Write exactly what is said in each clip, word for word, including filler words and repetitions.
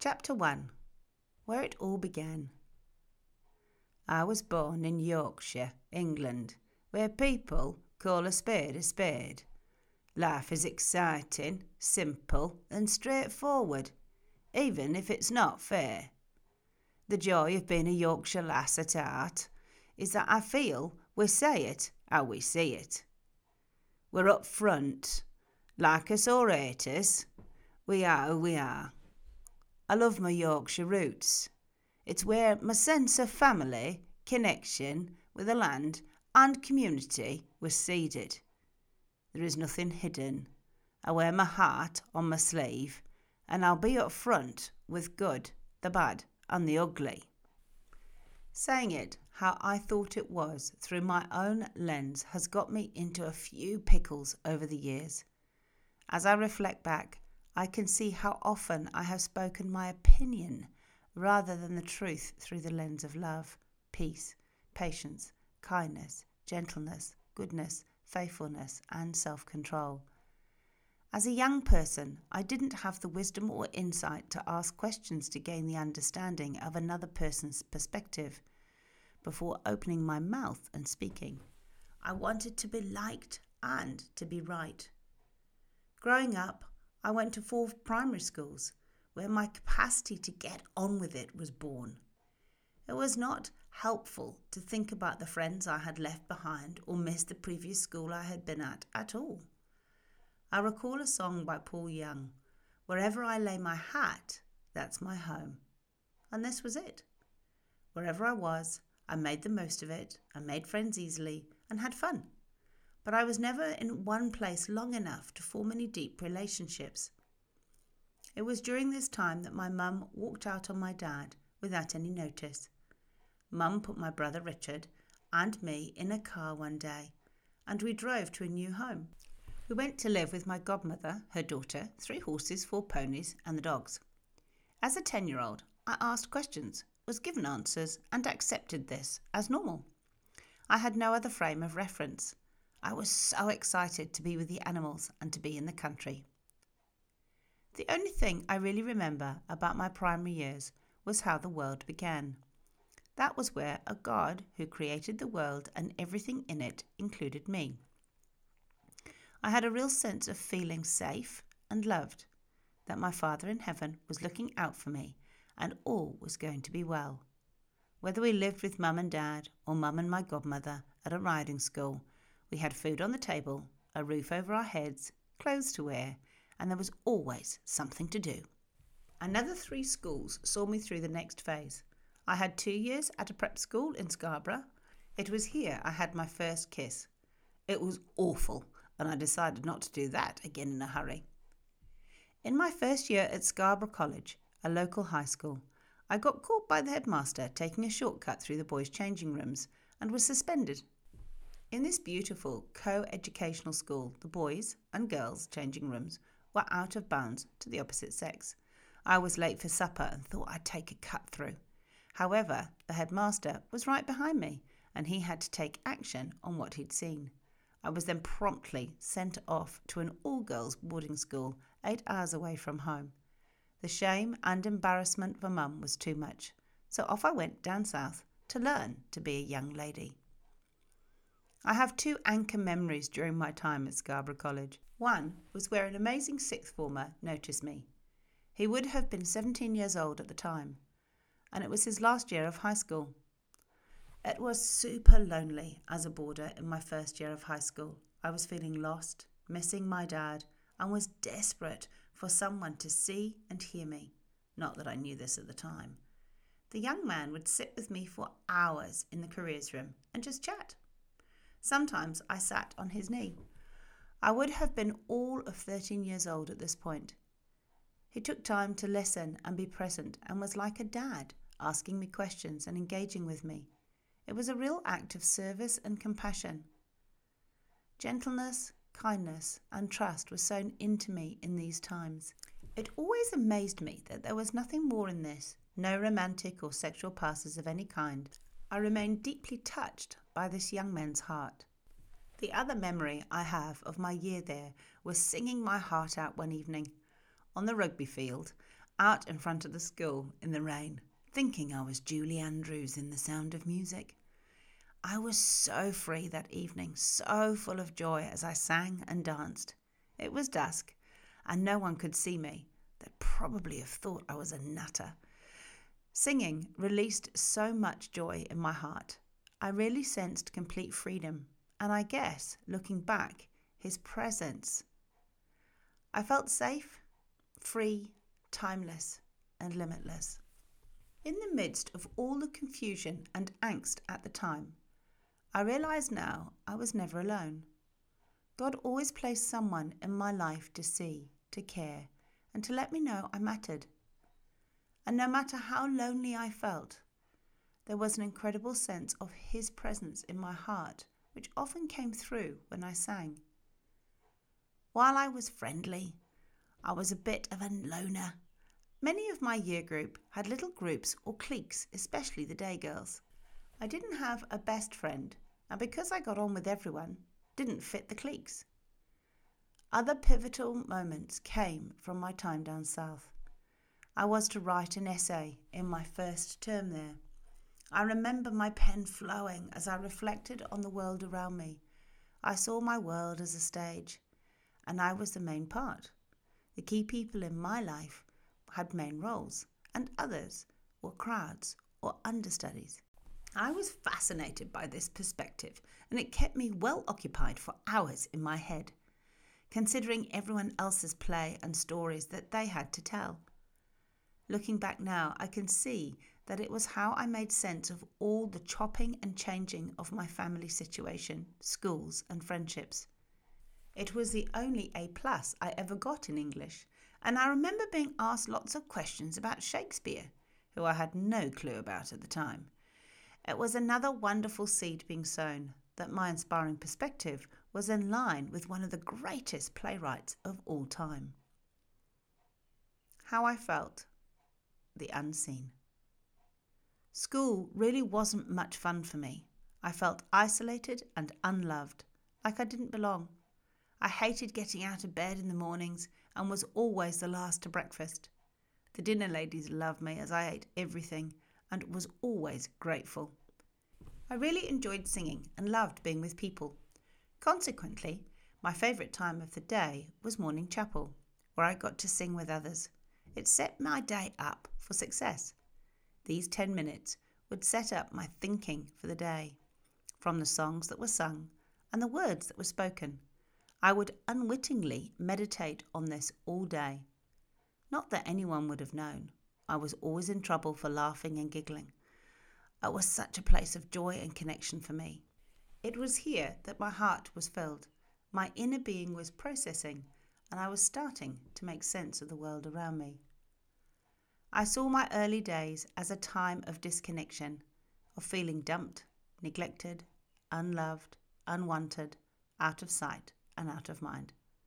Chapter one. Where it all began. I was born in Yorkshire, England, where people call a spade a spade. Life is exciting, simple and straightforward, even if it's not fair. The joy of being a Yorkshire lass at heart is that I feel we say it how we see it. We're up front, like us or hate us, we are who we are. I love my Yorkshire roots. It's where my sense of family, connection with the land and community was seeded. There is nothing hidden. I wear my heart on my sleeve, and I'll be up front with good, the bad and the ugly. Saying it how I thought it was through my own lens has got me into a few pickles over the years. As I reflect back, I can see how often I have spoken my opinion rather than the truth through the lens of love, peace, patience, kindness, gentleness, goodness, faithfulness, and self-control. As a young person, I didn't have the wisdom or insight to ask questions to gain the understanding of another person's perspective. Before opening my mouth and speaking, I wanted to be liked and to be right. Growing up, I went to four primary schools where my capacity to get on with it was born. It was not helpful to think about the friends I had left behind or miss the previous school I had been at at all. I recall a song by Paul Young, "Wherever I lay my hat, that's my home." And this was it. Wherever I was, I made the most of it, I made friends easily and had fun. But I was never in one place long enough to form any deep relationships. It was during this time that my mum walked out on my dad without any notice. Mum put my brother Richard and me in a car one day, and we drove to a new home. We went to live with my godmother, her daughter, three horses, four ponies, and the dogs. As a ten-year-old, I asked questions, was given answers, and accepted this as normal. I had no other frame of reference. I was so excited to be with the animals and to be in the country. The only thing I really remember about my primary years was how the world began. That was where a God who created the world and everything in it included me. I had a real sense of feeling safe and loved, that my Father in heaven was looking out for me and all was going to be well. Whether we lived with Mum and Dad or Mum and my godmother at a riding school, we had food on the table, a roof over our heads, clothes to wear, and there was always something to do. Another three schools saw me through the next phase. I had two years at a prep school in Scarborough. It was here I had my first kiss. It was awful, and I decided not to do that again in a hurry. In my first year at Scarborough College, a local high school, I got caught by the headmaster taking a shortcut through the boys' changing rooms and was suspended. In this beautiful co-educational school, the boys' and girls' changing rooms were out of bounds to the opposite sex. I was late for supper and thought I'd take a cut through. However, the headmaster was right behind me and he had to take action on what he'd seen. I was then promptly sent off to an all-girls boarding school eight hours away from home. The shame and embarrassment for Mum was too much, so off I went down south to learn to be a young lady. I have two anchor memories during my time at Scarborough College. One was where an amazing sixth former noticed me. He would have been seventeen years old at the time, and it was his last year of high school. It was super lonely as a boarder in my first year of high school. I was feeling lost, missing my dad, and was desperate for someone to see and hear me. Not that I knew this at the time. The young man would sit with me for hours in the careers room and just chat. Sometimes I sat on his knee. I would have been all of thirteen years old at this point. He took time to listen and be present and was like a dad, asking me questions and engaging with me. It was a real act of service and compassion. Gentleness, kindness, and trust were sown into me in these times. It always amazed me that there was nothing more in this, no romantic or sexual passes of any kind. I remained deeply touched by this young man's heart. The other memory I have of my year there was singing my heart out one evening on the rugby field out in front of the school in the rain, thinking I was Julie Andrews in The Sound of Music. I was so free that evening, so full of joy as I sang and danced. It was dusk, and no one could see me. They'd probably have thought I was a nutter. Singing released so much joy in my heart. I really sensed complete freedom, and I guess, looking back, his presence. I felt safe, free, timeless, and limitless. In the midst of all the confusion and angst at the time, I realize now I was never alone. God always placed someone in my life to see, to care, and to let me know I mattered. And no matter how lonely I felt, there was an incredible sense of His presence in my heart, which often came through when I sang. While I was friendly, I was a bit of a loner. Many of my year group had little groups or cliques, especially the day girls. I didn't have a best friend, and because I got on with everyone, didn't fit the cliques. Other pivotal moments came from my time down south. I was to write an essay in my first term there. I remember my pen flowing as I reflected on the world around me. I saw my world as a stage, and I was the main part. The key people in my life had main roles, and others were crowds or understudies. I was fascinated by this perspective, and it kept me well occupied for hours in my head, considering everyone else's play and stories that they had to tell. Looking back now, I can see that it was how I made sense of all the chopping and changing of my family situation, schools, and friendships. It was the only A plus I ever got in English, and I remember being asked lots of questions about Shakespeare, who I had no clue about at the time. It was another wonderful seed being sown, that my inspiring perspective was in line with one of the greatest playwrights of all time. How I felt. The unseen. School really wasn't much fun for me. I felt isolated and unloved, like I didn't belong. I hated getting out of bed in the mornings and was always the last to breakfast. The dinner ladies loved me as I ate everything and was always grateful. I really enjoyed singing and loved being with people. Consequently, my favourite time of the day was morning chapel, where I got to sing with others. It set my day up for success. These ten minutes would set up my thinking for the day, from the songs that were sung and the words that were spoken. I would unwittingly meditate on this all day. Not that anyone would have known. I was always in trouble for laughing and giggling. It was such a place of joy and connection for me. It was here that my heart was filled, my inner being was processing, and I was starting to make sense of the world around me. I saw my early days as a time of disconnection, of feeling dumped, neglected, unloved, unwanted, out of sight and out of mind.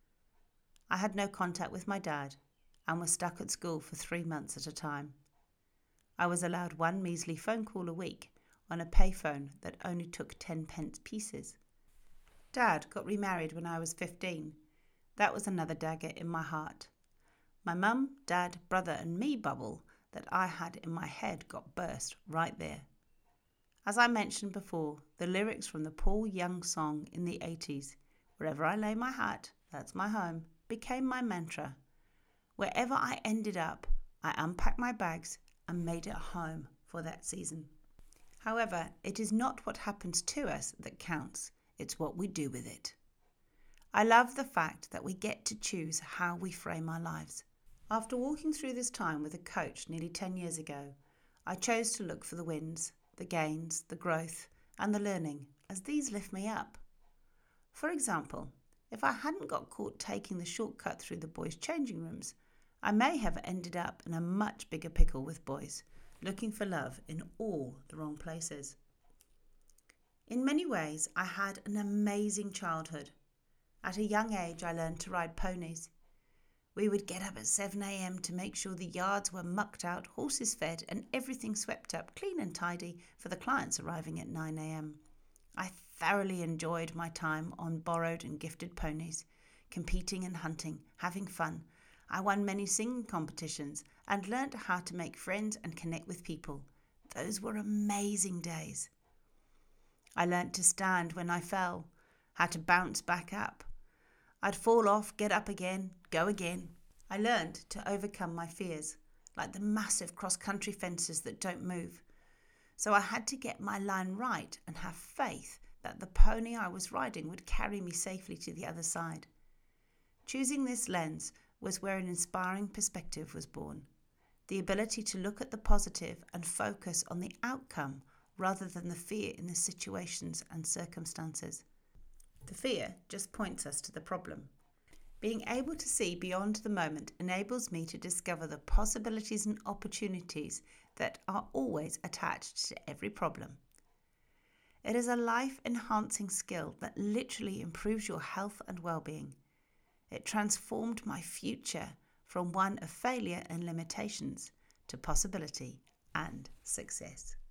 I had no contact with my dad and was stuck at school for three months at a time. I was allowed one measly phone call a week on a payphone that only took ten pence pieces. Dad got remarried when I was fifteen. That was another dagger in my heart. My mum, dad, brother and me bubble that I had in my head got burst right there. As I mentioned before, the lyrics from the Paul Young song in the eighties, "Wherever I lay my hat, that's my home," became my mantra. Wherever I ended up, I unpacked my bags and made it home for that season. However, it is not what happens to us that counts, it's what we do with it. I love the fact that we get to choose how we frame our lives. After walking through this time with a coach nearly ten years ago, I chose to look for the wins, the gains, the growth, and the learning, as these lift me up. For example, if I hadn't got caught taking the shortcut through the boys' changing rooms, I may have ended up in a much bigger pickle with boys, looking for love in all the wrong places. In many ways, I had an amazing childhood. At a young age, I learned to ride ponies. We would get up at seven a.m. to make sure the yards were mucked out, horses fed, and everything swept up clean and tidy for the clients arriving at nine a.m. I thoroughly enjoyed my time on borrowed and gifted ponies, competing and hunting, having fun. I won many singing competitions and learnt how to make friends and connect with people. Those were amazing days. I learnt to stand when I fell, how to bounce back up. I'd fall off, get up again, go again. I learned to overcome my fears, like the massive cross-country fences that don't move. So I had to get my line right and have faith that the pony I was riding would carry me safely to the other side. Choosing this lens was where an inspiring perspective was born. The ability to look at the positive and focus on the outcome rather than the fear in the situations and circumstances. The fear just points us to the problem. Being able to see beyond the moment enables me to discover the possibilities and opportunities that are always attached to every problem. It is a life-enhancing skill that literally improves your health and well-being. It transformed my future from one of failure and limitations to possibility and success.